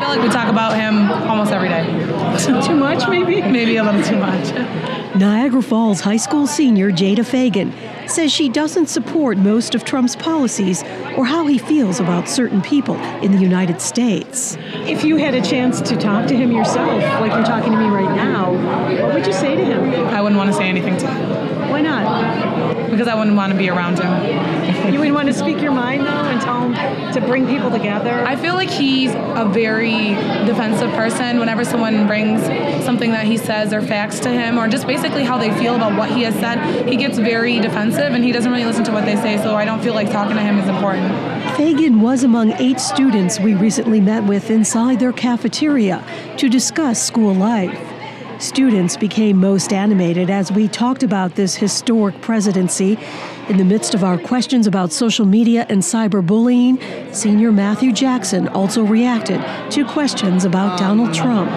like we talk about him almost every day. Too much, maybe? Maybe a little too much. Niagara Falls High School senior Jada Fagan says she doesn't support most of Trump's policies or how he feels about certain people in the United States. If you had a chance to talk to him yourself, like you're talking to me right now, what would you say to him? I wouldn't want to say anything to him. Why not? Because I wouldn't want to be around him. You wouldn't want to speak your mind, though, and tell him to bring people together? I feel like he's a very defensive person. Whenever someone brings something that he says or facts to him, or just basically how they feel about what he has said, he gets very defensive and he doesn't really listen to what they say, so I don't feel like talking to him is important. Fagan was among 8 students we recently met with inside their cafeteria to discuss school life. Students became most animated as we talked about this historic presidency. In the midst of our questions about social media and cyberbullying, senior Matthew Jackson also reacted to questions about Donald Trump.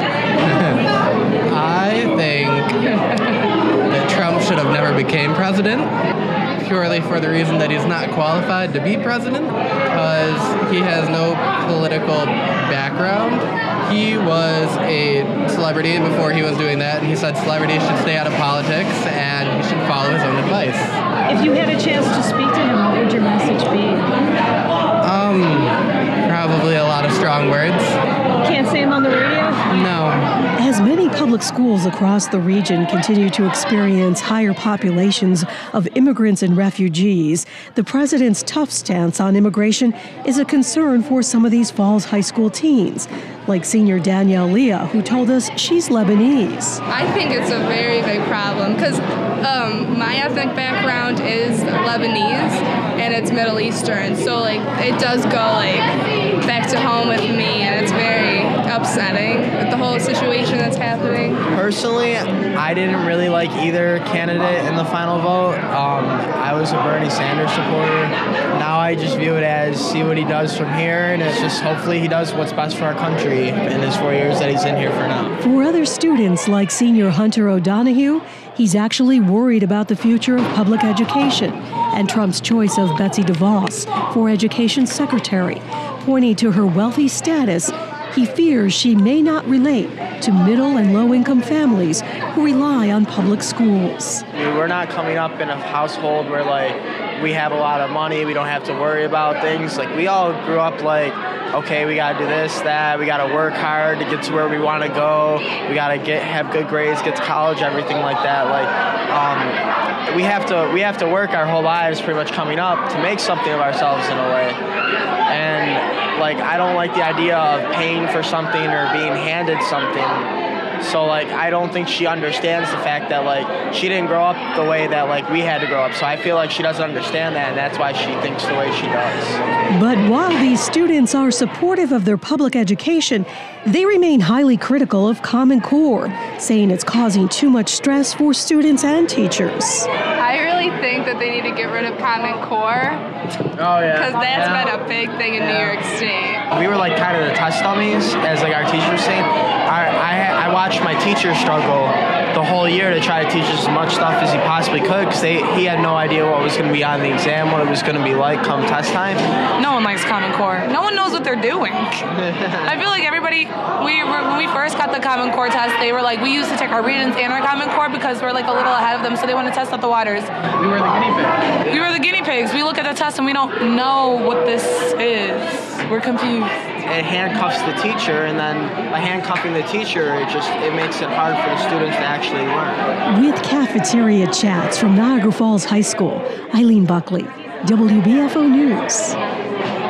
I think that Trump should have never became president, purely for the reason that he's not qualified to be president, because he has no political background. He was a celebrity before he was doing that, and he said celebrities should stay out of politics and he should follow his own advice. If you had a chance to speak to him, what would your message be? Probably a lot of strong words. Can't say them on the radio? No. As many public schools across the region continue to experience higher populations of immigrants and refugees, the president's tough stance on immigration is a concern for some of these Falls High School teens, like senior Danielle Leah, who told us she's Lebanese. I think it's a very big problem because my ethnic background is Lebanese and it's Middle Eastern, so it does go back to home with me, and it's very upsetting with the whole situation that's happening. Personally, I didn't really like either candidate in the final vote. I was a Bernie Sanders supporter. Now I just view it as see what he does from here, and it's just hopefully he does what's best for our country in his 4 years that he's in here for now. For other students like senior Hunter O'Donohue, he's actually worried about the future of public education and Trump's choice of Betsy DeVos for Education Secretary. Pointing to her wealthy status, he fears she may not relate to middle and low-income families who rely on public schools. We're not coming up in a household where we have a lot of money, we don't have to worry about things. We all grew up okay, we gotta do this, that, we gotta work hard to get to where we wanna go, we gotta have good grades, get to college, everything like that. We have to work our whole lives pretty much coming up to make something of ourselves in a way. And I don't like the idea of paying for something or being handed something. So I don't think she understands the fact that she didn't grow up the way that we had to grow up. So I feel like she doesn't understand that, and that's why she thinks the way she does. But while these students are supportive of their public education, they remain highly critical of Common Core, saying it's causing too much stress for students and teachers. I really think that they need to get rid of Common Core. Oh, yeah. Because that's been a big thing in New York State. We were kind of the test dummies, as our teachers say. I watched my teacher struggle the whole year to try to teach us as much stuff as he possibly could, because he had no idea what was going to be on the exam, what it was going to be like come test time. No one likes Common Core. No one knows what they're doing. I feel like everybody, when we first got the Common Core test, they were we used to take our readings and our Common Core because we're a little ahead of them, so they want to test out the waters. We were the guinea pigs. We were the guinea pigs. We look at the test and we don't know what this is. We're confused. It handcuffs the teacher, and then by handcuffing the teacher, it makes it hard for the students to actually learn. With cafeteria chats from Niagara Falls High School, Eileen Buckley, WBFO News.